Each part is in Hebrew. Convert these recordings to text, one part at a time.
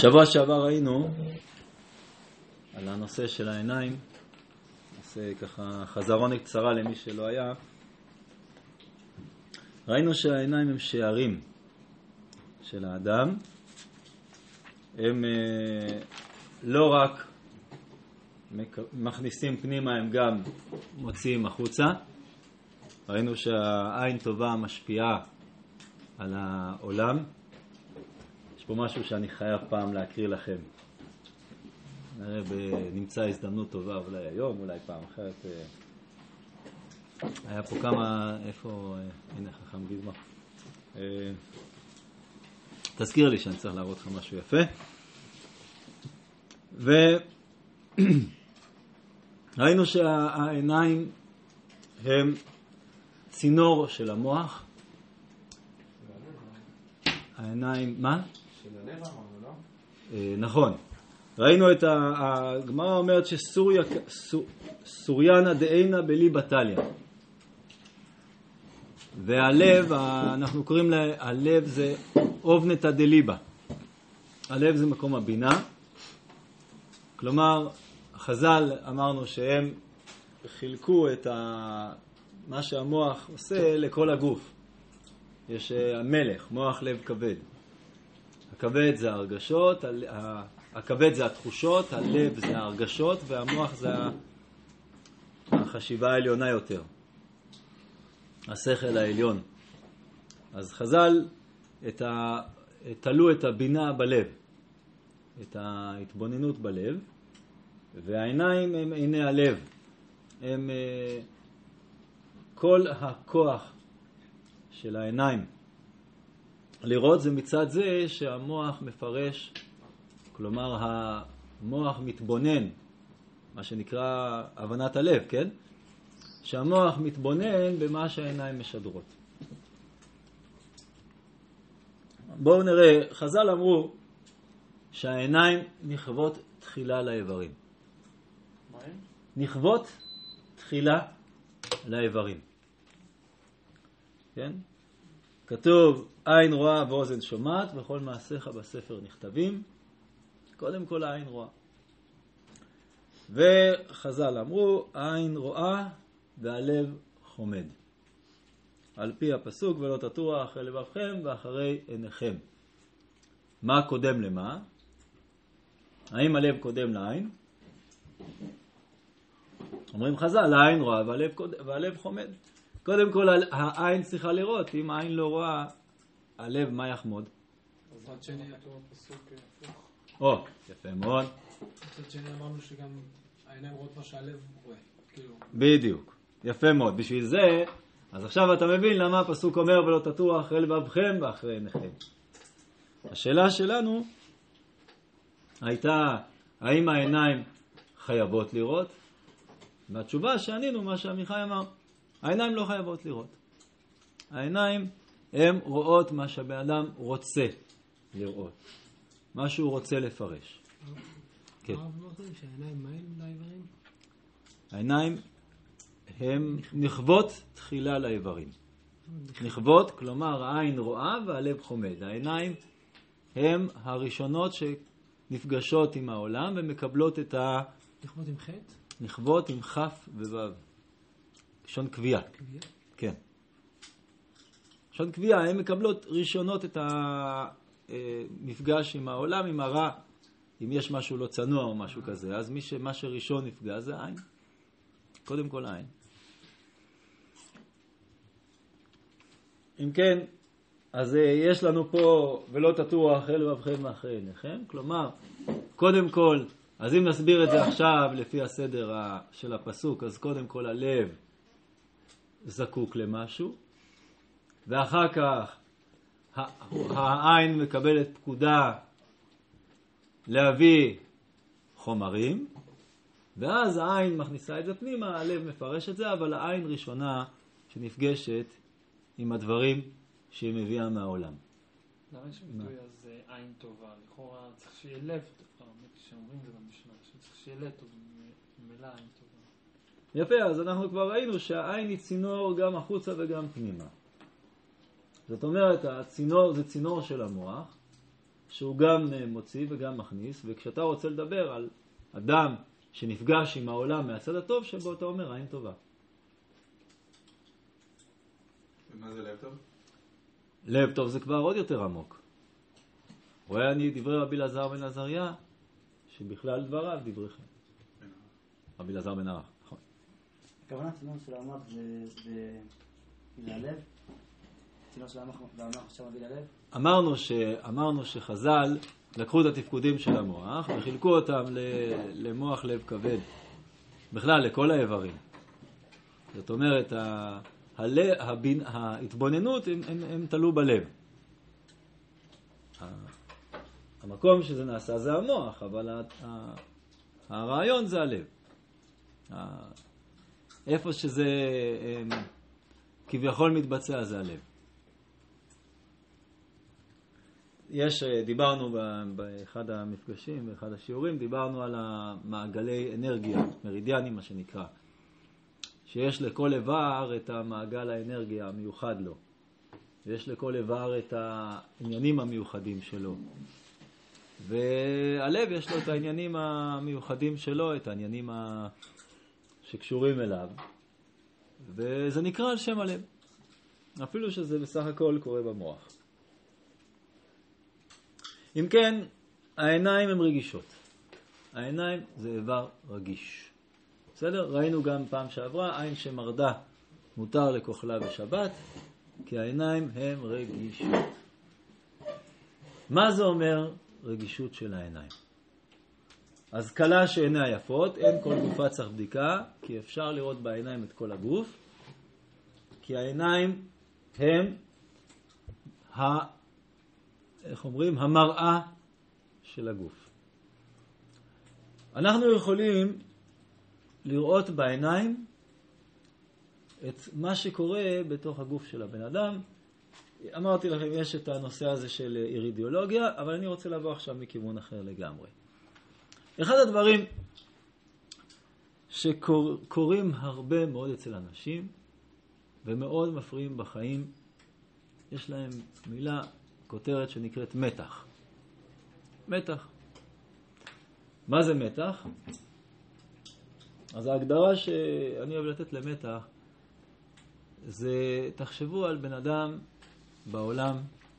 שבוע שעבר ראינו על הנושא של העיניים, נעשה ככה חזרון קצרה למי שלא היה. ראינו שהעיניים הם שערים של האדם, הם לא רק מכניסים פנימה, הם גם מוציאים החוצה. ראינו שהעין טובה משפיעה על העולם. יש פה משהו שאני חייב פעם להקריא לכם. נראה נמצא הזדמנות טובה, אולי היום, אולי פעם אחרת. היה פה כמה, איפה, הנה חכם גזמר. תזכיר לי שאני צריך להראות לך משהו יפה. וראינו שהעיניים הם צינור של המוח. העיניים, מה? של הלב אמרנו, לא? נכון. ראינו את הגמרא אומרת שסוריינה דאינה בליבא תליא. והלב, אנחנו קוראים הלב זה אובנתא דליבא. הלב זה מקום הבינה. כלומר, חז"ל אמרנו שהם חילקו את מה שהמוח עושה לכל הגוף. יש המלך, מוח לב כבד. הכבד זה הרגשות, הכבד זה התחושות, הלב זה ההרגשות, והמוח זה החשיבה העליונה יותר. השכל העליון. אז חז"ל תלו את הבינה בלב, את ההתבוננות בלב, והעיניים הם עיני הלב. הם כל הכוח של העיניים לראות זה מצד זה שהמוח מפרש, כלומר המוח מתבונן, מה שנקרא הבנת הלב, כן? שהמוח מתבונן במה שהעיניים משדרות. בואו נראה, חז"ל אמרו שהעיניים נכוות תחילה לאיברים. מה הם? נכוות תחילה לאיברים. כן? כתוב עין רואה ואוזן שומעת וכל מעשיך בספר נכתבים. קודם כל העין רואה. וחז"ל אמרו העין רואה והלב חומד. על פי הפסוק ולא תטורו אחרי לבבכם ואחרי עיניכם. מה קודם למה? האם הלב קודם לעין? אומרים חז"ל העין רואה והלב חומד. קודם כל העין צריכה לראות, אם העין לא רואה, הלב מה יחמוד? אז עד שני אותו פסוק הפוך. או, יפה מאוד. מצד שני אמרנו שגם העיניים רואות מה שהלב רואה. בדיוק, יפה מאוד. בשביל זה, אז עכשיו אתה מבין למה הפסוק אומר ולא תטורו אחרי לבבכם ואחרי עיניכם. השאלה שלנו הייתה, האם העיניים חייבות לראות? והתשובה שענינו מה שעמיחי אמר. העיניים לא חייבות לראות. העיניים הן רואות מה שהבן רוצה לראות. מה שהוא רוצה לפרש. כן. מה אומרים שהעיניים מים לאיברים? העיניים הן נכוות תחילה לאיברים. נכוות, כלומר העין רואה והלב חומד. העיניים הן הראשונות שנפגשות עם העולם ומקבלות את נכוות עם חטא? נכוות עם חף ובב. ראשון קביעה. כן. ראשון קביעה, הן מקבלות ראשונות את המפגש עם העולם, עם הרע, אם יש משהו לא צנוע או משהו כזה. אז מה שראשון נפגע זה עין. קודם כל עין. אם כן, אז יש לנו פה ולא תטורו אחרי לבבכם ואחרי עיניכם. כלומר, קודם כל, אז אם נסביר את זה עכשיו לפי הסדר של הפסוק, אז קודם כל הלב זקוק למשהו, ואחר כך העין מקבלת פקודה להביא חומרים, ואז העין מכניסה את זה פנימה, הלב מפרש את זה, אבל העין ראשונה שנפגשת עם הדברים שהיא מביאה מהעולם. למה יש ביטוי אז עין טובה? לכאורה צריך שיהיה לב טובה, שאומרים זה במשנה, שצריך שיהיה לב טוב, מילה עין טובה. יפה, אז אנחנו כבר ראינו שהעין היא צינור גם החוצה וגם פנימה. זאת אומרת, הצינור זה צינור של המוח, שהוא גם מוציא וגם מכניס, וכשאתה רוצה לדבר על אדם שנפגש עם העולם מהצד הטוב שבו, אתה אומר עין טובה. ומה זה לב טוב? לב טוב זה כבר עוד יותר עמוק. רואה אני דברי רבי אלעזר בן עזריה, שבכלל דבריו דבריכם. רבי אלעזר בן ערך, נכון. הכוונה צינור של המוח זה הלב? צינור של המוח עכשיו מביא ללב? אמרנו שחז"ל לקחו את התפקודים של המוח וחילקו אותם למוח לב כבד. בכלל לכל האיברים. זאת אומרת, ההתבוננות הם תלו בלב. המקום שזה נעשה זה המוח, אבל הרעיון זה הלב. איפה שזה כביכול מתבצע זה הלב. דיברנו באחד המפגשים, באחד השיעורים, דיברנו על המעגלי אנרגיה, מרידיאנים מה שנקרא, שיש לכל איבר את המעגל האנרגיה המיוחד לו. ויש לכל איבר את העניינים המיוחדים שלו. והלב יש לו את העניינים המיוחדים שלו, את העניינים שקשורים אליו. וזה נקרא על שם הלב. אפילו שזה בסך הכל קורה במוח. אם כן, העיניים הן רגישות. העיניים זה איבר רגיש. בסדר? ראינו גם פעם שעברה, עין שמרדה מותר לכוחלה בשבת, כי העיניים הן רגישות. מה זה אומר רגישות של העיניים? אז קלה שעיניה יפות, אין כל גופה צריך בדיקה, כי אפשר לראות בעיניים את כל הגוף, כי העיניים הם איך אומרים? המראה של הגוף. אנחנו יכולים לראות בעיניים את מה שקורה בתוך הגוף של הבן אדם. אמרתי לכם, יש את הנושא הזה של אירידיאולוגיה, אבל אני רוצה לבוא עכשיו מכיוון אחר לגמרי. אחד הדברים שקורים הרבה מאוד אצל אנשים, ומאוד מפריעים בחיים, יש להם מילה, כותרת שנקראת מתח. מתח. מה זה מתח? אז ההגדרה שאני אוהב לתת למתח, זה תחשבו על בן אדם בעולם,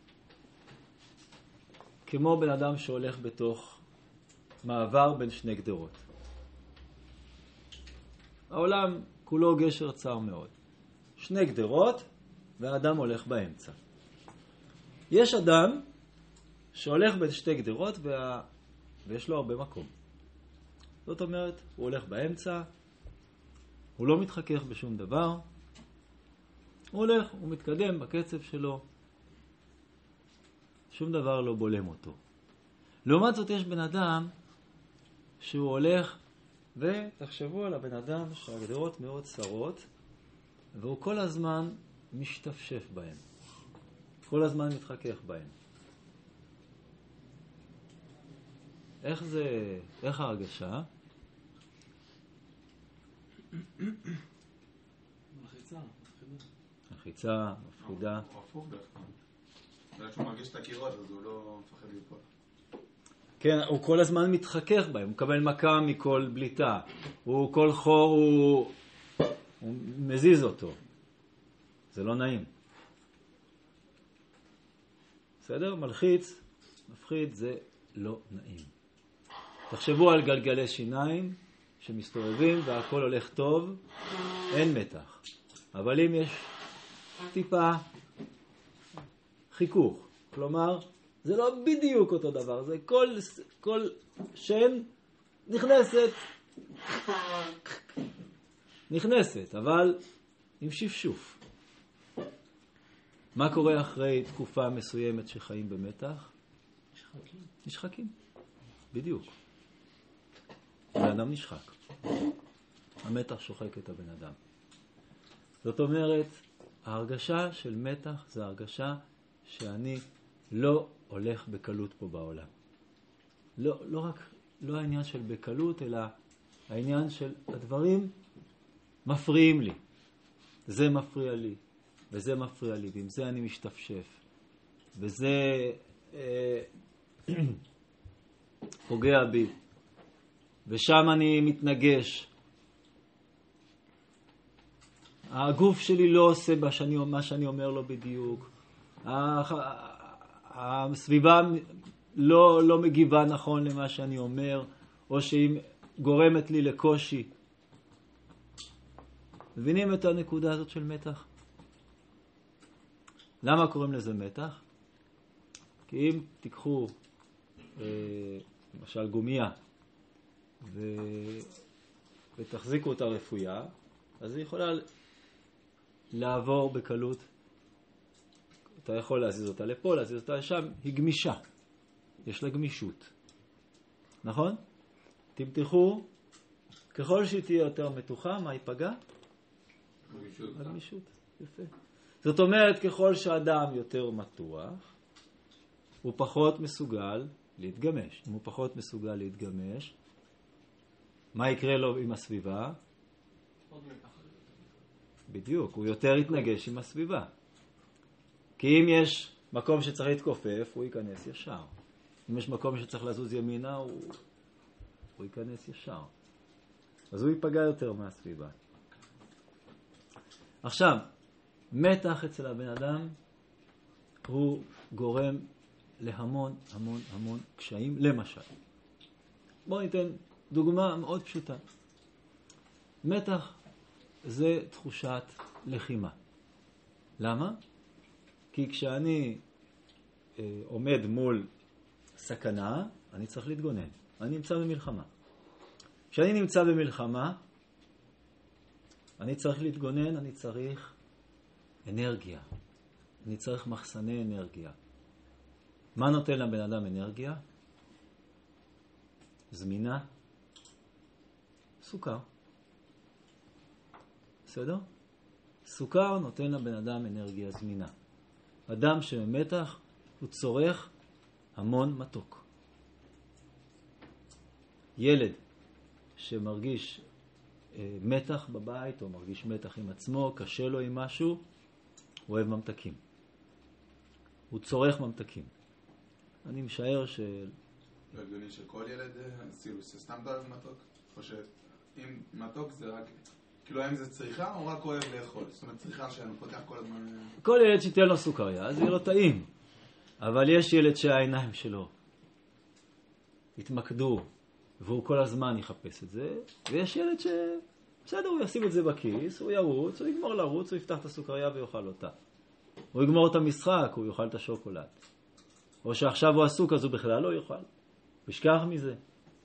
כמו בן אדם שהולך בתוך מעבר בין שני גדרות. העולם כולו גשר צר מאוד. שני גדרות, והאדם הולך באמצע. יש אדם שהולך בין שתי גדרות ויש לו הרבה מקום. זאת אומרת, הוא הולך באמצע, הוא לא מתחכך בשום דבר, הוא הולך, הוא מתקדם בקצב שלו, שום דבר לא בולם אותו. לעומת זאת יש בן אדם שהוא הולך, ותחשבו על הבן אדם שהגדרות מאוד צרות, והוא כל הזמן משתפשף בהם. כל הזמן מתחכך בהם. איך ההרגשה? מלחיצה, מפחידה. הוא הפוך דווקא. בגלל שהוא מרגיש את הקירות, אז הוא לא מפחד ליפול. כן, הוא כל הזמן מתחכך בהם, הוא מקבל מכה מכל בליטה. הוא כל חור, הוא מזיז אותו. זה לא נעים. בסדר? מלחיץ, מפחיד, זה לא נעים. תחשבו על גלגלי שיניים שמסתובבים והכל הולך טוב, אין מתח. אבל אם יש טיפה חיכוך, כלומר, זה לא בדיוק אותו דבר, זה כל שן נכנסת, אבל עם שפשוף. מה קורה אחרי תקופה מסוימת שחיים במתח? נשחקים. בדיוק. האדם נשחק. המתח שוחק את הבן אדם. זאת אומרת, ההרגשה של מתח זה הרגשה שאני לא הולך בקלות פה בעולם. לא העניין של בקלות, אלא העניין של הדברים מפריעים לי. זה מפריע לי, וזה מפריע לי, ועם זה אני משתפשף. וזה פוגע בי, ושם אני מתנגש. הגוף שלי לא עושה מה שאני אומר לו בדיוק. הסביבה לא מגיבה נכון למה שאני אומר, או שהיא גורמת לי לקושי. מבינים את הנקודה הזאת של מתח? למה קוראים לזה מתח? כי אם תיקחו למשל גומיה ותחזיקו אותה רפויה, אז היא יכולה לעבור בקלות. אתה יכול להזיז אותה לפה, להזיז אותה לשם, היא גמישה. יש לה גמישות. נכון? תמתחו, ככל שהיא תהיה יותר מתוחה, מה ייפגע? הגמישות. יפה. זאת אומרת, ככל שהאדם יותר מתוח, הוא פחות מסוגל להתגמש. אם הוא פחות מסוגל להתגמש, מה יקרה לו עם הסביבה? בדיוק, הוא יותר יתנגש עם הסביבה. כי אם יש מקום שצריך להתכופף, הוא ייכנס ישר. אם יש מקום שצריך לזוז ימינה, הוא ייכנס ישר. אז הוא ייפגע יותר מהסביבה. עכשיו, מתח אצל הבן אדם הוא גורם להמון המון המון קשיים. למשל, בואו ניתן דוגמה מאוד פשוטה. מתח זה תחושת לחימה. למה? כי כשאני עומד מול סכנה, אני צריך להתגונן. אני נמצא במלחמה. כשאני נמצא במלחמה, אני צריך להתגונן, אני צריך אנרגיה. אני צריך מחסני אנרגיה. מה נותן לבן אדם אנרגיה? זמינה. סוכר. בסדר? סוכר נותן לבן אדם אנרגיה זמינה. אדם שממתח הוא צורך המון מתוק. ילד שמרגיש מתח בבית או מרגיש מתח עם עצמו, קשה לו עם משהו, הוא אוהב ממתקים. הוא צורך ממתקים. אני משער לא הגיוני שכל ילד, סתם אתה אוהב מתוק? או שאם מתוק זה רק, כאילו האם זה צריכה או רק אוהב לאכול? זאת אומרת צריכה שאני פותח כל הזמן... כל ילד שתהיה לו סוכריה, אז יהיה לו טעים. אבל יש ילד שהעיניים שלו יתמקדו, והוא כל הזמן יחפש את זה, ויש ילד בסדר, הוא ישים את זה בכיס, הוא ירוץ, הוא יגמור לרוץ, הוא יפתח את הסוכריה ויאכל אותה. הוא יגמור את המשחק, הוא יאכל את השוקולד. או שעכשיו הוא עסוק, אז הוא בכלל לא יאכל. ישכח מזה.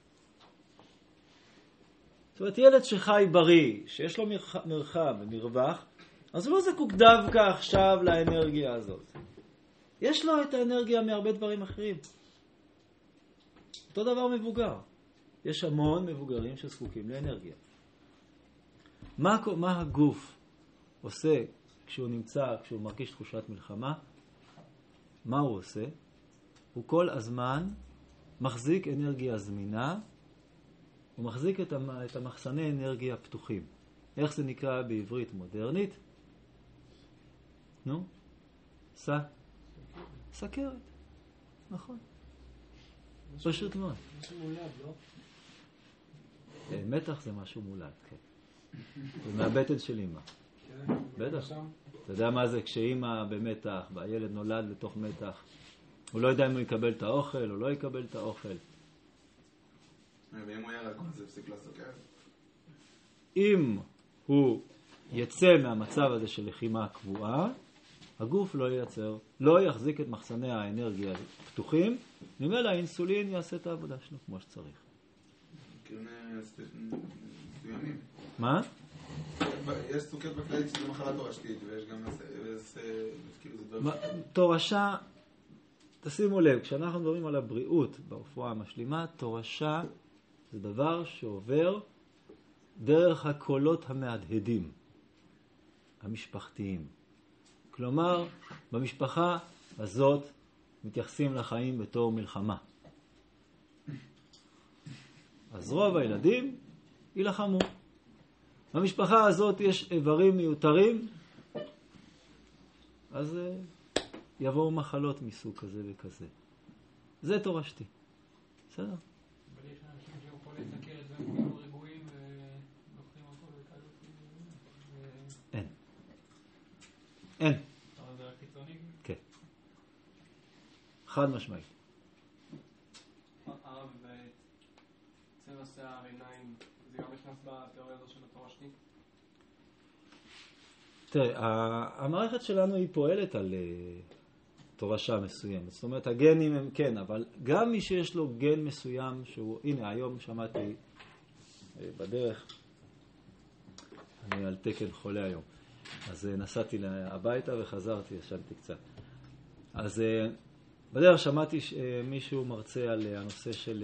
זאת אומרת, ילד שחי בריא, שיש לו מרחב ומרווח, אז הוא לא זקוק דווקא עכשיו לאנרגיה הזאת. יש לו את האנרגיה מהרבה דברים אחרים. אותו דבר מבוגר. יש המון מבוגרים שזקוקים לאנרגיה. מה הגוף עושה כשהוא מרגיש תחושת מלחמה? מה הוא עושה? הוא כל הזמן מחזיק אנרגיה זמינה, הוא מחזיק את המחסני אנרגיה פתוחים. איך זה נקרא בעברית מודרנית? נו? סכרת. נכון. פשוט מאוד. משהו מולד, לא? מתח זה משהו מולד, כן. זה מהבטן של אמא. בטח. אתה יודע מה זה כשאמא במתח והילד נולד לתוך מתח? הוא לא יודע אם הוא יקבל את האוכל או לא יקבל את האוכל. ואם הוא ירק, זה הפסיק לסוכרת? אם הוא יצא מהמצב הזה של לחימה קבועה, הגוף לא יחזיק את מחסני האנרגיה פתוחים, ממילא האינסולין יעשה את העבודה שלו כמו שצריך. כאילו מסוימים. מה? יש סוכרת בכללית שזה מחלה תורשתית, ויש גם כאילו זה דבר... תורשה, תשימו לב, כשאנחנו מדברים על הבריאות ברפואה המשלימה, תורשה זה דבר שעובר דרך הקולות המהדהדים, המשפחתיים. כלומר, במשפחה הזאת מתייחסים לחיים בתור מלחמה. אז רוב הילדים ילחמו. במשפחה הזאת יש איברים מיותרים, אז יבואו מחלות מסוג כזה וכזה. זה תורשתי. בסדר? אבל יש אנשים שהם חולי סכרת והם כאילו רגועים ולוקחים אותו בקלות. אין. אבל זה החיצוני? כן. חד משמעית. הרב, צבע שיער, עיניים, זה גם נכנס בתיאוריה הזו של התורשתי? תראה, המערכת שלנו היא פועלת על תורשה מסוימת. זאת אומרת, הגנים הם כן, אבל גם מי שיש לו גן מסוים שהוא, הנה, היום שמעתי בדרך, אני על תקן חולה היום. אז נסעתי הביתה וחזרתי, ישנתי קצת. אז בדרך שמעתי מישהו מרצה על הנושא של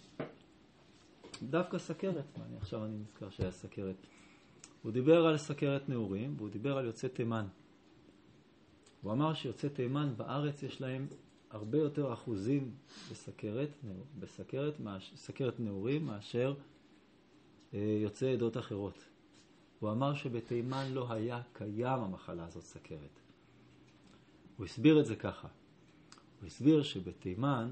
דווקא סכרת. עכשיו אני נזכר שהיה סכרת. הוא דיבר על סכרת נעורים, והוא דיבר על יוצאי תימן. הוא אמר שיוצאי תימן בארץ יש להם הרבה יותר אחוזים בסכרת נעורים מאשר יוצאי עדות אחרות. הוא אמר שבתימן לא היה קיים המחלה הזאת סכרת. הוא הסביר את זה ככה. הוא הסביר שבתימן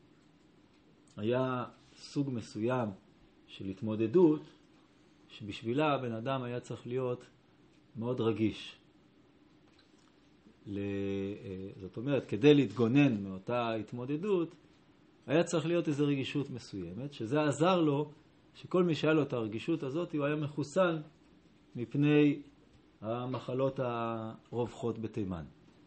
היה סוג מסוים של התמודדות שבשבילה הבן אדם היה צריך להיות מאוד רגיש. זאת אומרת, כדי להתגונן מאותה התמודדות, היה צריך להיות איזו רגישות מסוימת, שזה עזר לו שכל מי שהיה לו את הרגישות הזאת, הוא היה מחוסן מפני המחלות הרווחות בתימן.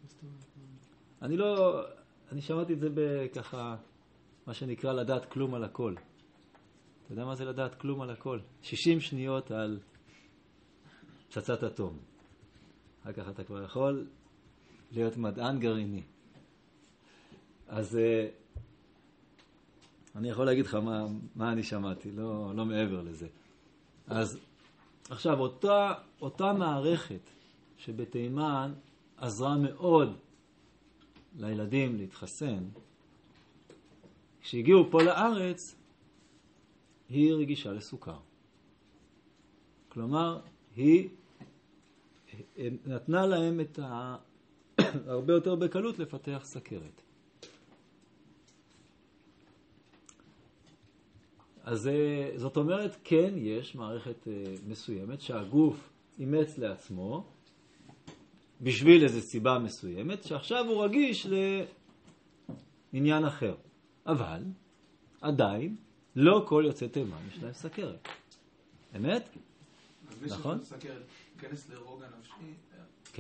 אני שמעתי את זה בככה, מה שנקרא לדעת כלום על הכל. אתה יודע מה זה לדעת כלום על הכל? 60 שניות על פצצת אטום. אחר כך אתה כבר יכול להיות מדען גרעיני. אז אני יכול להגיד לך מה אני שמעתי, לא מעבר לזה. אז עכשיו, אותה מערכת שבתימן עזרה מאוד לילדים להתחסן, כשהגיעו פה לארץ, היא רגישה לסוכר. כלומר, היא נתנה להם את הרבה יותר בקלות לפתח סכרת. אז זאת אומרת, כן, יש מערכת מסוימת שהגוף אימץ לעצמו בשביל איזו סיבה מסוימת, שעכשיו הוא רגיש לעניין אחר. אבל עדיין לא כל יוצאי תימן יש להם סכרת. אמת? נכון? סכרת, כנס לרוגע נפשי. כן.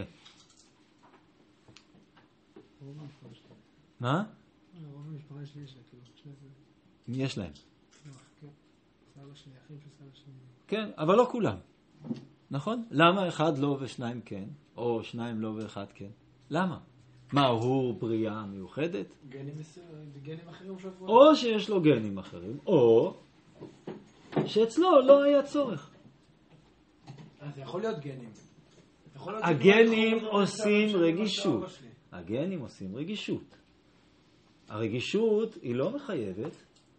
מה? רוב המשפחה שלי יש לה, כאילו, יש להם. כן. סבא שלי, אחים של סבא שלי. כן, אבל לא כולם. נכון? למה אחד לא ושניים כן? או שניים לא ואחד כן? למה? מה, הוא בריאה מיוחדת? גנים אחרים שבוע. או שיש לו גנים אחרים, או שאצלו לא היה צורך. זה יכול להיות גנים. הגנים עושים רגישות. הגנים עושים רגישות. הרגישות היא לא מחייבת.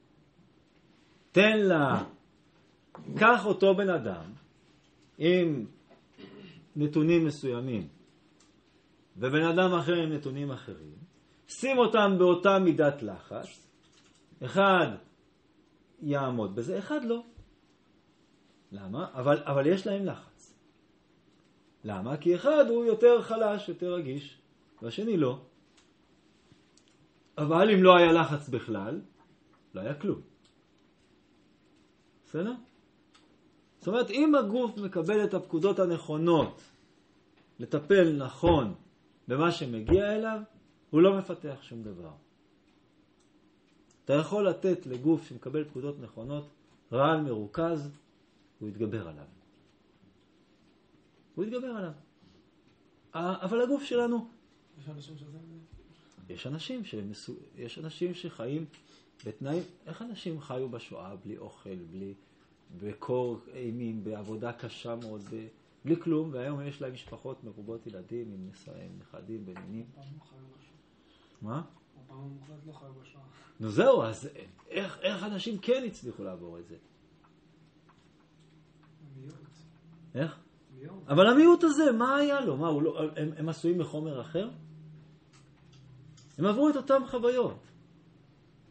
תן לה, קח אותו בן אדם עם נתונים מסוימים ובן אדם אחר עם נתונים אחרים, שים אותם באותה מידת לחץ, אחד יעמוד בזה, אחד לא. למה? אבל יש להם לחץ. למה? כי אחד הוא יותר חלש, יותר רגיש, והשני לא. אבל אם לא היה לחץ בכלל, לא היה כלום. בסדר? זאת אומרת, אם הגוף מקבל את הפקודות הנכונות לטפל נכון במה שמגיע אליו, הוא לא מפתח שום דבר. אתה יכול לתת לגוף שמקבל פקודות נכונות רעל מרוכז, הוא יתגבר עליו. הוא יתגבר עליו. אבל הגוף שלנו... יש אנשים שחיים בתנאים... איך אנשים חיו בשואה בלי אוכל, בקור אימים, בעבודה קשה מאוד, בלי כלום, והיום יש להם משפחות מרובות ילדים עם נכדים, בנינים. מה? פעם המוחלט לא חיו בשואה. נו זהו, אז איך אנשים כן הצליחו לעבור את זה? המיעוט. איך? מיעוט. אבל המיעוט הזה, מה היה לו? מה, הם עשויים מחומר אחר? הם עברו את אותם חוויות.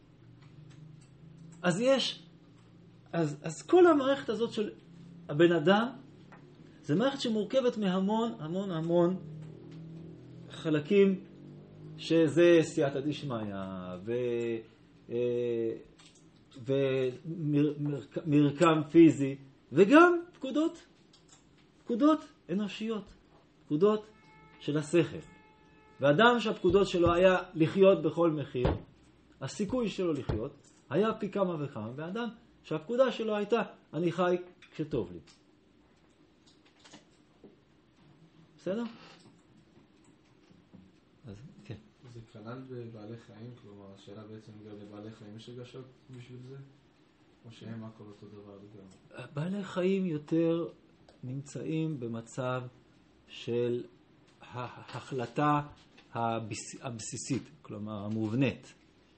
אז יש, אז כל המערכת הזאת של הבן אדם, זה מערכת שמורכבת מהמון המון המון חלקים, שזה סייעתא דשמיא ומרקם פיזי, וגם פקודות אנושיות, פקודות של השכל. ואדם שהפקודות שלו היה לחיות בכל מחיר, הסיכוי שלו לחיות היה פי כמה וכמה, ואדם שהפקודה שלו הייתה אני חי כשטוב לי. בסדר? אז כן. זה כלל בבעלי חיים, כלומר השאלה בעצם גם לבעלי חיים יש רגשות בשביל זה? או שהם הכל אותו דבר לגמרי? בעלי חיים יותר נמצאים במצב של ההחלטה הבסיסית, כלומר המובנית.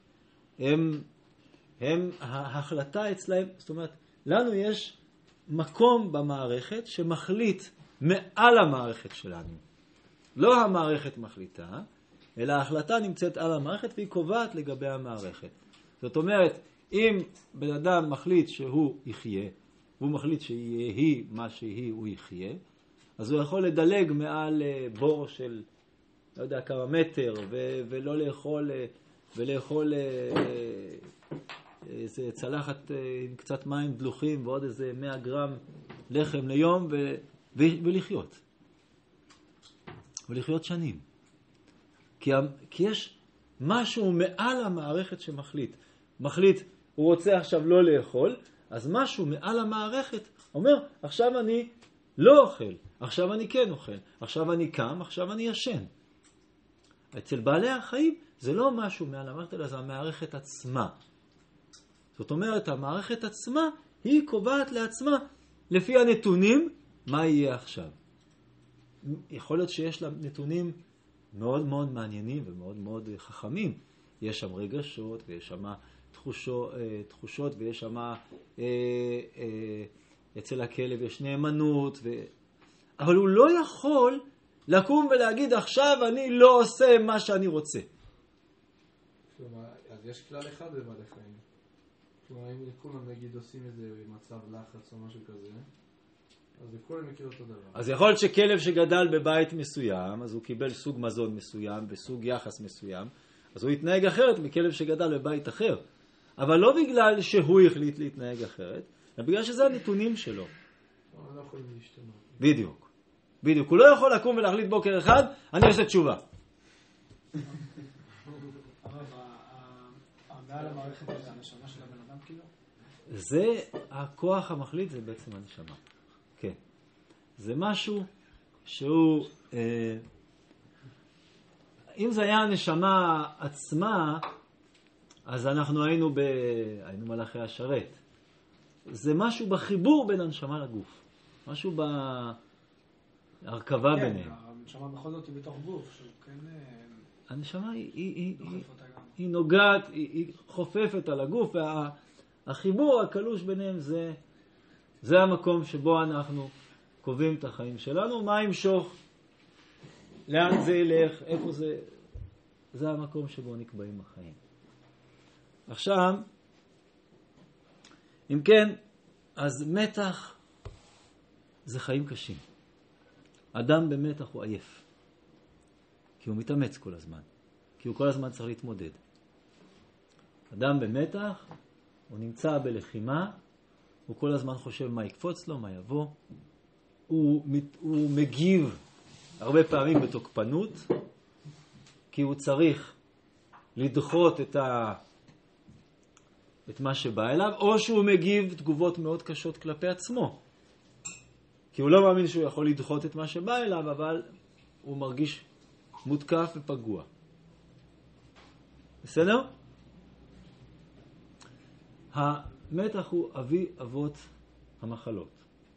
הם ההחלטה אצלהם, זאת אומרת, לנו יש מקום במערכת שמחליט מעל המערכת שלנו. לא המערכת מחליטה, אלא ההחלטה נמצאת על המערכת והיא קובעת לגבי המערכת. זאת אומרת, אם בן אדם מחליט שהוא יחיה, והוא מחליט שיהי מה שהיא הוא יחיה, אז הוא יכול לדלג מעל בור של לא יודע כמה מטר ולא לאכול איזה צלחת עם קצת מים דלוחים ועוד איזה 100 גרם לחם ליום ולחיות שנים. כי יש משהו מעל המערכת מחליט, הוא רוצה עכשיו לא לאכול, אז משהו מעל המערכת אומר, עכשיו אני לא אוכל, עכשיו אני כן אוכל, עכשיו אני קם, עכשיו אני ישן. אצל בעלי החיים זה לא משהו מעל המערכת, אלא זה המערכת עצמה. זאת אומרת, המערכת עצמה היא קובעת לעצמה לפי הנתונים מה יהיה עכשיו. יכול להיות שיש לה נתונים מאוד מאוד מעניינים ומאוד מאוד חכמים. יש שם רגשות ויש שם תחושות ויש שם אצל הכלב יש נאמנות אבל הוא לא יכול לקום ולהגיד עכשיו אני לא עושה מה שאני רוצה. כלומר, אז יש כלל אחד בבעלי חיים. כלומר, אם כולם נגיד עושים איזה מצב לחץ או משהו כזה, אז לכולם מכיר אותו דבר. אז יכול להיות שכלב שגדל בבית מסוים, אז הוא קיבל סוג מזון מסוים וסוג יחס מסוים, אז הוא יתנהג אחרת מכלב שגדל בבית אחר. אבל לא בגלל שהוא החליט להתנהג אחרת, אלא בגלל שזה הנתונים שלו. אבל לא יכולים להשתנות. בדיוק. הוא לא יכול לקום ולהחליט בוקר אחד, אני עושה תשובה. אבל מעל המערכת זה הנשמה של הבן אדם כאילו? זה הכוח המחליט, זה בעצם הנשמה. כן. זה משהו שהוא, אם זה היה הנשמה עצמה, אז אנחנו היינו מלאכי השרת. זה משהו בחיבור בין הנשמה לגוף. משהו בהרכבה ביניהם. כן, הנשמה בכל זאת היא בתוך גוף. הנשמה היא נוגעת, היא חופפת על הגוף, והחיבור הקלוש ביניהם זה המקום שבו אנחנו קובעים את החיים שלנו. מה ימשוך? לאן זה ילך? איפה זה? זה המקום שבו נקבעים החיים. עכשיו, אם כן, אז מתח זה חיים קשים. אדם במתח הוא עייף. כי הוא מתאמץ כל הזמן. כי הוא כל הזמן צריך להתמודד. אדם במתח, הוא נמצא בלחימה, הוא כל הזמן חושב מה יקפוץ לו, מה יבוא. הוא מגיב הרבה פעמים בתוקפנות, כי הוא צריך לדחות את מה שבא אליו, או שהוא מגיב תגובות מאוד קשות כלפי עצמו. כי הוא לא מאמין שהוא יכול לדחות את מה שבא אליו, אבל הוא מרגיש מותקף ופגוע. בסדר? המתח הוא אבי אבות המחלות.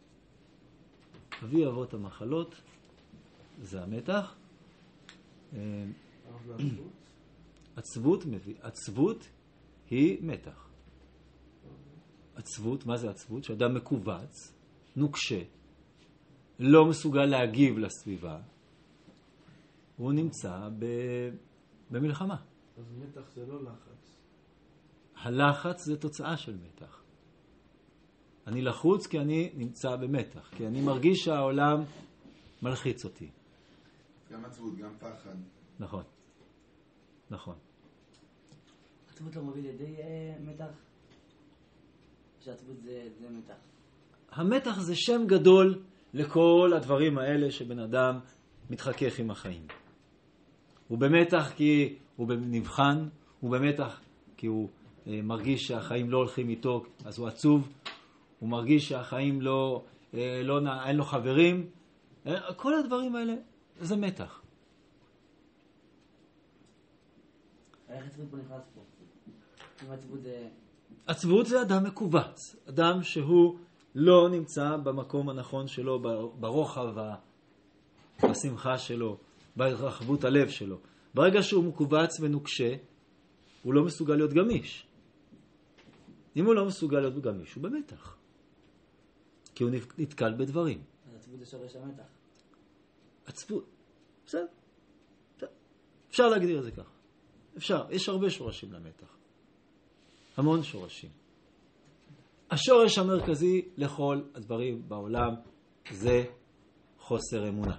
אבי אבות המחלות זה המתח. עצבות היא מתח. עצבות, מה זה עצבות? שאדם מקובץ, נוקשה, לא מסוגל להגיב לסביבה, הוא נמצא במלחמה. אז מתח זה לא לחץ. הלחץ זה תוצאה של מתח. אני לחוץ כי אני נמצא במתח, כי אני מרגיש שהעולם מלחיץ אותי. גם עצבות, גם פחד. נכון. נכון. עצבות לא מוביל לידי מתח? שעצבות זה מתח. המתח זה שם גדול לכל הדברים האלה שבן אדם מתחכך עם החיים. הוא במתח כי הוא נבחן, הוא במתח כי הוא מרגיש שהחיים לא הולכים איתו, אז הוא עצוב, הוא מרגיש שהחיים אין לו חברים. כל הדברים האלה זה מתח. איך עצבות פה נכנס פה? אם עצבות זה... עצבות זה אדם מקובץ, אדם שהוא לא נמצא במקום הנכון שלו, ברוחב בשמחה שלו, ברחבות הלב שלו. ברגע שהוא מקובץ ונוקשה, הוא לא מסוגל להיות גמיש. אם הוא לא מסוגל להיות גמיש, הוא במתח. כי הוא נתקל בדברים. אז עצבות זה שורש המתח. עצבות, בסדר. אפשר להגדיר את זה ככה. אפשר, יש הרבה שורשים למתח. המון שורשים. השורש המרכזי לכל הדברים בעולם זה חוסר אמונה.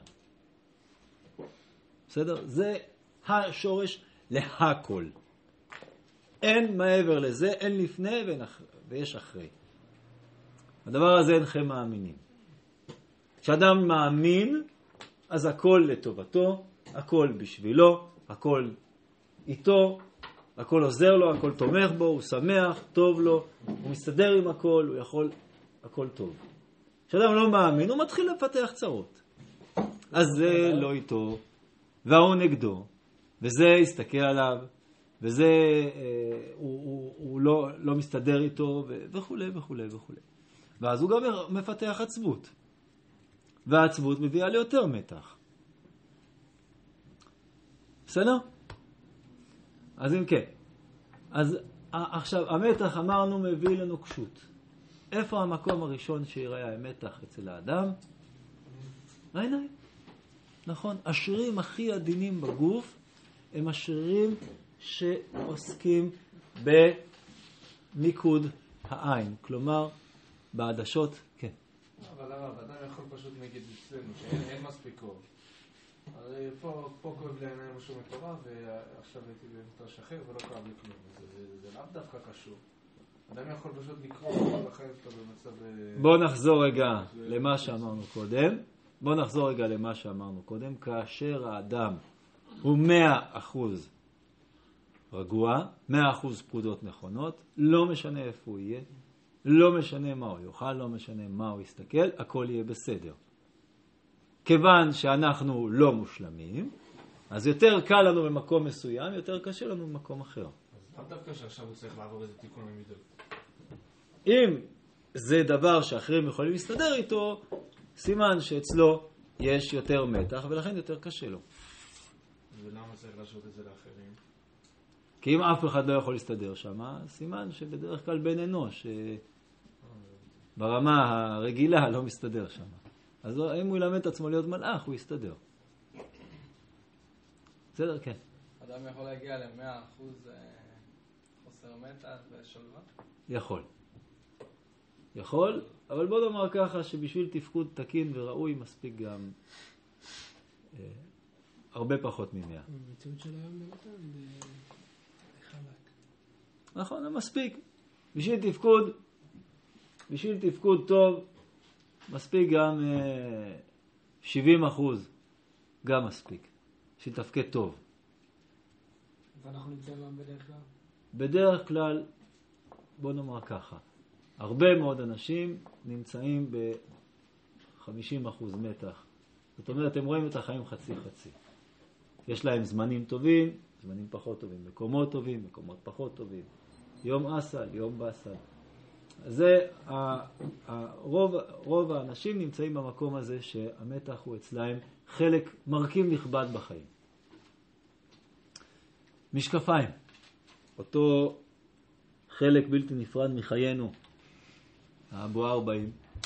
בסדר? זה השורש להכל. אין מעבר לזה, אין לפני ויש אחרי. הדבר הזה אינכם מאמינים. כשאדם מאמין, אז הכל לטובתו, הכל בשבילו, הכל איתו, הכל עוזר לו, הכל תומך בו, הוא שמח, טוב לו, הוא מסתדר עם הכל, הוא יכול, הכל טוב. כשאדם לא מאמין, הוא מתחיל לפתח צרות. אז זה לא איתו, והוא נגדו, וזה יסתכל עליו, וזה הוא לא מסתדר איתו, וכו' וכו' וכו'. ואז הוא גם מפתח עצבות. והעצבות מביאה ליותר מתח. בסדר? אז אם כן, אז עכשיו המתח אמרנו מביא לנוקשות. איפה המקום הראשון שיראה המתח אצל האדם? העיניים. נכון, השרירים הכי עדינים בגוף הם השרירים שעוסקים במיקוד העין, כלומר בעדשות, כן. אבל הרב, אדם יכול פשוט נגיד אצלנו שאין מספיק קור. הרי פה כואב לי העיניים משהו מטורף, ועכשיו הייתי במטרש אחר ולא כואב לי כלום. זה לאו דווקא קשור. אדם יכול פשוט לקרוא כל החיים שלו במצב... בוא נחזור רגע למה שאמרנו קודם. כאשר האדם הוא 100% רגוע, 100% פקודות נכונות, לא משנה איפה הוא יהיה, לא משנה מה הוא יאכל, לא משנה מה הוא יסתכל, הכל יהיה בסדר. כיוון שאנחנו לא מושלמים, אז יותר קל לנו במקום מסוים, יותר קשה לנו במקום אחר. אז לאו דווקא שעכשיו הוא צריך לעבור איזה תיקון למידות. אם זה דבר שאחרים יכולים להסתדר איתו, סימן שאצלו יש יותר מתח, ולכן יותר קשה לו. ולמה צריך להשאיר את זה לאחרים? כי אם אף אחד לא יכול להסתדר שם, סימן שבדרך כלל בן אנוש ברמה הרגילה לא מסתדר שם. אז אם הוא ילמד את עצמו להיות מלאך, הוא יסתדר. בסדר? כן. אדם יכול להגיע ל-100% חוסר מתח ושלווה? יכול, אבל בוא נאמר ככה שבשביל תפקוד תקין וראוי מספיק גם הרבה פחות מ-100. במציאות של היום למתן זה חלק. נכון, זה מספיק. בשביל תפקוד טוב, מספיק גם 70%, גם מספיק. בשביל תפקד טוב. ואנחנו נמצאים גם בדרך כלל? בדרך כלל, בוא נאמר ככה, הרבה מאוד אנשים נמצאים ב-50% מתח. זאת אומרת, הם רואים את החיים חצי-חצי. יש להם זמנים טובים, זמנים פחות טובים, מקומות טובים, מקומות פחות טובים. יום אסל, יום בסל. זה, רוב האנשים נמצאים במקום הזה שהמתח הוא אצלהם מרכיב נכבד בחיים. משקפיים. אותו חלק בלתי נפרד מחיינו, הבועה 40.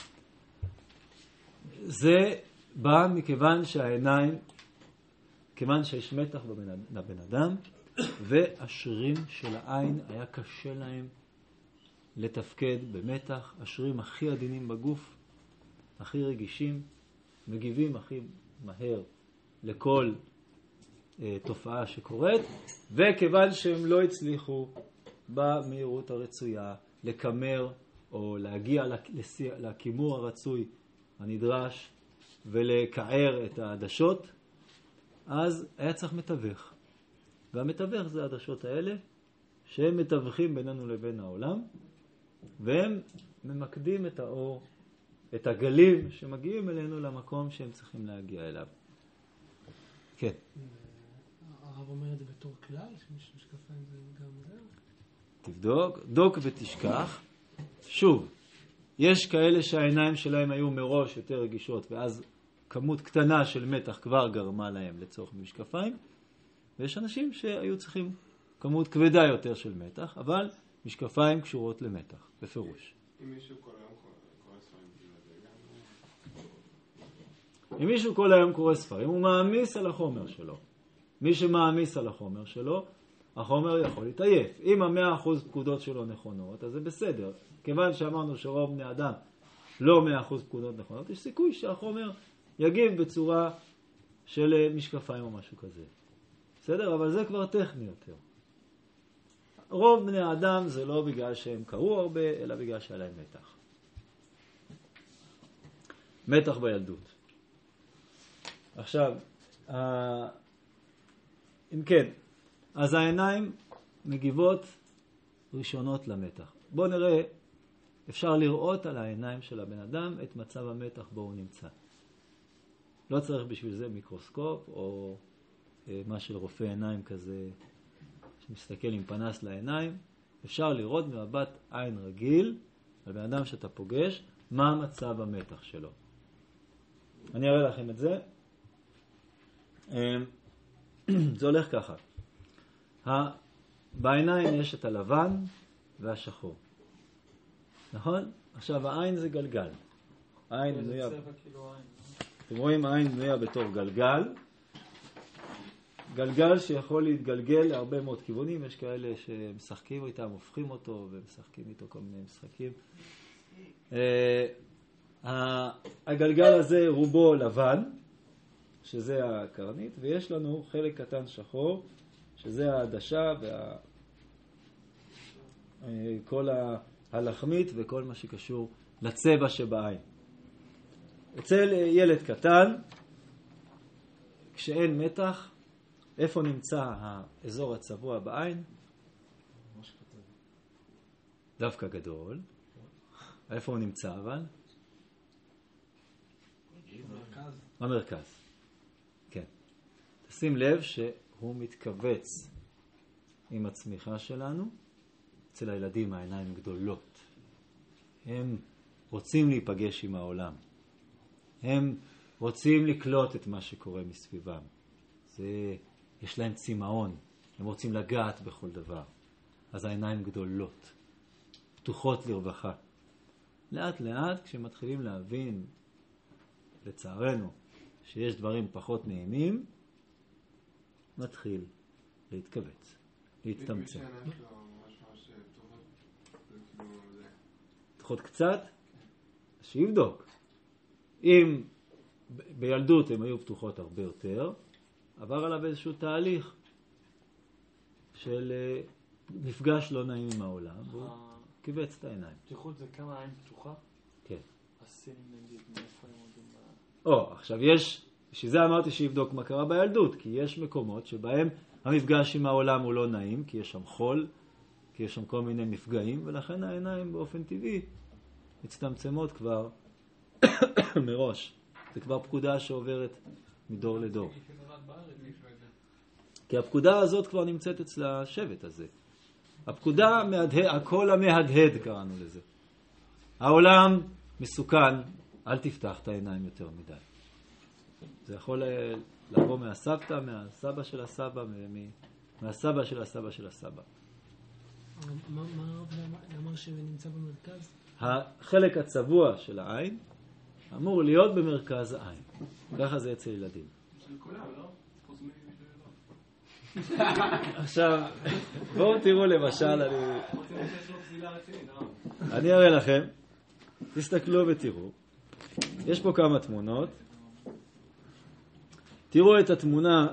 זה בא מכיוון שהעיניים, כיוון שיש מתח בבן אדם, והשרירים של העין היה קשה להם לתפקד במתח. השרירים הכי עדינים בגוף, הכי רגישים, מגיבים הכי מהר לכל תופעה שקורית, וכיוון שהם לא הצליחו במהירות הרצויה לקמר או להגיע לכימור הרצוי הנדרש ולקער את העדשות, אז היה צריך מתווך. והמתווך זה העדשות האלה שהם מתווכים בינינו לבין העולם, והם ממקדים את האור, את הגלים שמגיעים אלינו למקום שהם צריכים להגיע אליו. כן. הרב אומר את זה בתור כלל, שמשקפיים זה גם זה? תבדוק, דוק ותשכח. שוב, יש כאלה שהעיניים שלהם היו מראש יותר רגישות, ואז כמות קטנה של מתח כבר גרמה להם לצורך משקפיים, ויש אנשים שהיו צריכים כמות כבדה יותר של מתח, אבל משקפיים קשורות למתח, בפירוש. אם מישהו כל היום קורא ספרים, אם מישהו כל היום קורא ספרים, הוא מעמיס על החומר שלו. מי שמעמיס על החומר שלו, החומר יכול להתעייף. אם 100% פקודות שלו נכונות, אז זה בסדר. כיוון שאמרנו שרוב בני אדם לא 100% פקודות נכונות, יש סיכוי שהחומר יגיב בצורה של משקפיים או משהו כזה. בסדר? אבל זה כבר טכני יותר. רוב בני האדם זה לא בגלל שהם קראו הרבה, אלא בגלל שהיה להם מתח. מתח בילדות. עכשיו, אם כן, אז העיניים מגיבות ראשונות למתח. בואו נראה, אפשר לראות על העיניים של הבן אדם את מצב המתח בו הוא נמצא. לא צריך בשביל זה מיקרוסקופ או מה של רופא עיניים כזה שמסתכל עם פנס לעיניים. אפשר לראות במבט עין רגיל על בן אדם שאתה פוגש מה מצב המתח שלו. אני אראה לכם את זה. זה הולך ככה. בעיניים יש את הלבן והשחור. נכון? עכשיו העין זה גלגל. העין בנויה... אתם רואים העין בנויה בתור גלגל. גלגל שיכול להתגלגל להרבה מאוד כיוונים. יש כאלה שמשחקים איתם, הופכים אותו ומשחקים איתו כל מיני משחקים. הגלגל הזה רובו לבן, שזה הקרנית, ויש לנו חלק קטן שחור, שזה העדשה וכל הלחמית וכל מה שקשור לצבע שבעין. אצל ילד קטן, כשאין מתח, איפה נמצא האזור הצבוע בעין? דווקא גדול. איפה הוא נמצא אבל? במרכז. כן. תשים לב שהוא מתכווץ עם הצמיחה שלנו. אצל הילדים העיניים גדולות. הם רוצים להיפגש עם העולם. הם רוצים לקלוט את מה שקורה מסביבם. יש להם צימאון. הם רוצים לגעת בכל דבר. אז העיניים גדולות. פתוחות לרווחה. לאט לאט כשמתחילים להבין, לצערנו, שיש דברים פחות נעימים, מתחיל להתכווץ, להצטמצם. פתוחות קצת, שיבדוק. אם בילדות הן היו פתוחות הרבה יותר, עבר עליו איזשהו תהליך של מפגש לא נעים עם העולם, והוא קיבץ את העיניים. פתיחות זה כמה עין פתוחה? כן. הסינים נגיד, מאיפה הם יודעים? עכשיו בשביל זה אמרתי שיבדוק מה קרה בילדות, כי יש מקומות שבהם המפגש עם העולם הוא לא נעים, כי יש שם חול, כי יש שם כל מיני מפגעים, ולכן העיניים באופן טבעי מצטמצמות כבר מראש. זה כבר פקודה שעוברת מדור לדור. כי הפקודה הזאת כבר נמצאת אצל השבט הזה. הפקודה, הכל המהדהד קראנו לזה. העולם מסוכן, אל תפתח את העיניים יותר מדי. זה יכול לבוא מהסבתא, מהסבא של הסבא, מהסבא של הסבא של הסבא. מה הרב אמר שנמצא במרכז? החלק הצבוע של העין אמור להיות במרכז העין. ככה זה אצל ילדים. של כולם, לא? עכשיו, בואו תראו למשל, אני אראה לכם, תסתכלו ותראו. יש פה כמה תמונות. תראו את התמונה,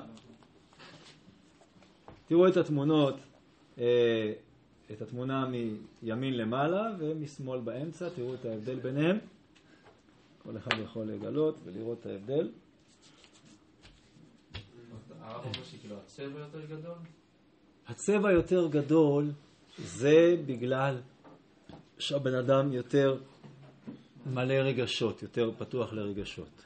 תראו את התמונות, את התמונה מימין למעלה ומשמאל באמצע, תראו את ההבדל ביניהם. כל אחד יכול לגלות ולראות את ההבדל. הרב אומר שכאילו הצבע יותר גדול? הצבע יותר גדול זה בגלל שהבן אדם יותר מלא רגשות, יותר פתוח לרגשות.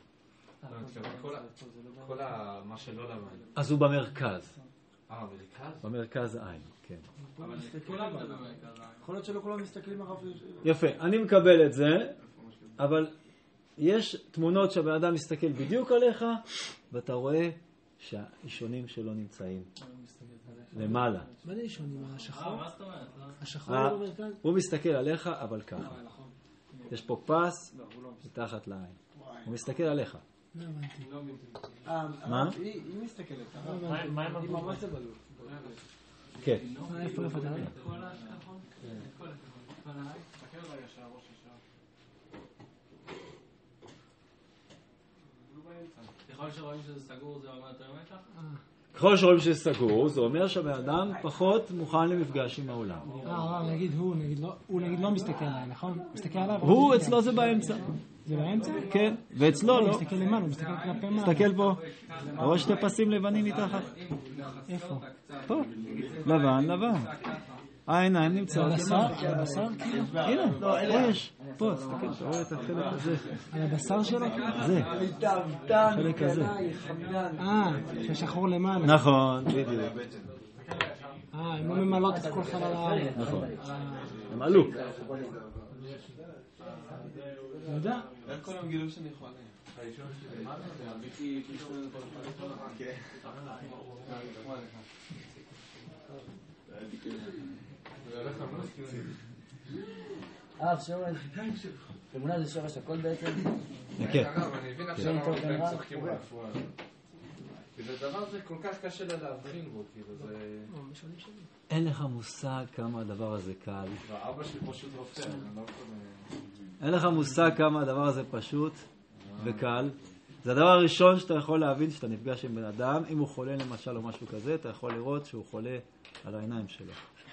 כל מה שלא לבן. אז הוא במרכז. במרכז? במרכז העין, כן. אבל כולם במרכז העין. יכול להיות שלא כולם מסתכלים הרב. יפה, אני מקבל את זה, אבל יש תמונות שהבן אדם מסתכל בדיוק עליך, ואתה רואה שהאישונים שלו נמצאים למעלה. מה זה אישונים? השחור? מה זאת אומרת? השחור הוא במרכז? הוא מסתכל עליך, אבל ככה. יש פה פס מתחת לעין. הוא מסתכל עליך. לא הבנתי. מה? היא מסתכלת. היא ממש זה בלול. כן. איפה אתה? כל השכחון? כל העין? תסתכל רגע שהראש ישר. ככל שרואים שזה סגור זה אומר יותר מתח? ככל שרואים שזה סגור, זה אומר שהבן אדם פחות מוכן למפגש עם העולם. נגיד הוא נגיד לא מסתכל עליי, נכון? מסתכל עליו? הוא אצלו זה באמצע. זה באמצע? כן, ואצלו הוא לא. מסתכל למעלה, הוא מסתכל כלפי מעלה. תסתכל פה. אתה רואה שתי פסים לבנים מתחת? איפה? פה. לבן. העיניים נמצא. על הבשר כאילו? הנה, פה יש. פה, תסתכל, אתה רואה את החלק הזה. על הבשר שלו? זה. החלק הזה. ששחור למעלה. נכון, בדיוק. הם לא ממלאות את כל חלל העין. נכון. הם עלו. אתה יודע? איך כל הם גילו שאני חולה? האישון שלי למעלה והביטי פישון את כל אמונה זה שורש הכל בעצם? כן. אני מבין עכשיו למה הם צוחקים ברפואה. זה דבר זה כל כך קשה להבחין בו, כאילו זה... אין לך מושג כמה הדבר הזה קל. אבא שלי פשוט רופא, אני לא יכול... אין לך מושג כמה הדבר הזה פשוט וקל. זה הדבר הראשון שאתה יכול להבין שאתה נפגש עם בן אדם. אם הוא חולה למשל או משהו כזה, אתה יכול לראות שהוא חולה על העיניים שלו.